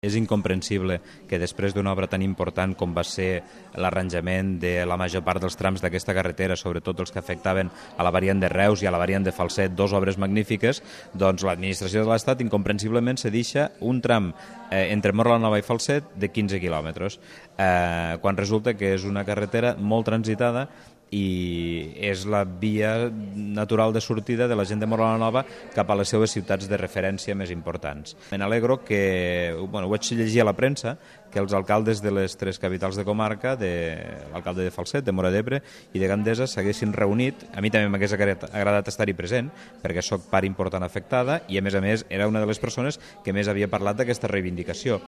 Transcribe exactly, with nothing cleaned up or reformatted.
És incomprensible que després d'una obra tan important com va ser l'arranjament de la major part dels trams d'aquesta carretera, sobretot els que afectaven a la variant de Reus i a la variant de Falset, dos obres magnífiques, doncs l'administració de l'Estat incomprensiblement se deixa un tram eh, entre Móra la Nova i Falset de quinze quilòmetres, eh, quan resulta que és una carretera molt transitada i és la via natural de sortida de la gent de Móra la Nova cap a les seves ciutats de referència més importants. Me n'alegro que, bueno, ho vaig llegir a la premsa, que els alcaldes de les tres capitals de comarca, de l'alcalde de Falset, de Móra d'Ebre i de Gandesa, s'haguessin reunit. A mi també m'hagués agradat estar-hi present, perquè sóc part important afectada i, a més a més, era una de les persones que més havia parlat d'aquesta reivindicació.